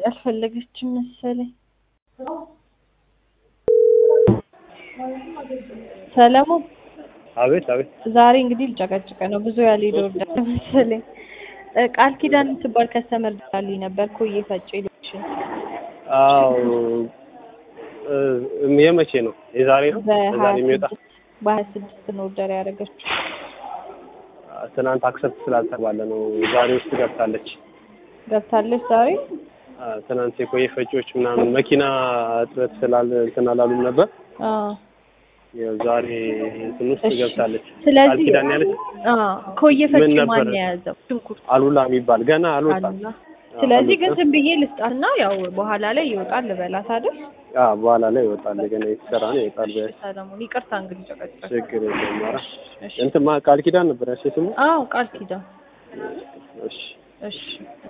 አልፈለገችም መሰለኝ። ሰለሞን አቤት አቤት። ዛሬ እንግዲህ ልጨቀጭቀ ነው ብዙ ያልሄደው መሰለኝ። ቃል ኪዳን ትባል ከስተመር ዳሊ ነበር እኮ እየፈጨ ይልሽን። አዎ የመቼ ነው? የዛሬ ነው? ዛሬ የሚወጣ በ26 ነው ኦርደር ያደረገችው። ትናንት አክሰፕት ስላልተባለ ነው ዛሬ ውስጥ ገብታለች ዛሬ። ትናንት የቆየ ፈጪዎች ምናምን መኪና እጥረት እንትን አላሉም ነበር። ዛሬ እንትን ውስጥ ገብታለች። ስለዚህ ኪዳን ያለች ቆየ ፈጪ ማን ያዘው? ሽንኩርት አሉላ የሚባል ገና አልወጣም። ስለዚህ ግን ዝም ብዬ ልስጣትና ያው በኋላ ላይ ይወጣል ልበላት አይደል? በኋላ ላይ ይወጣል። ገና የተሰራ ነው ይወጣል። ሰለሞን ይቅርታ እንግዲህ ጨቀጨቀ። ችግር የለም። ኧረ እንትን ቃል ኪዳን ነበር ያልሽኝ ስሙ? ቃል ኪዳን። እሺ እሺ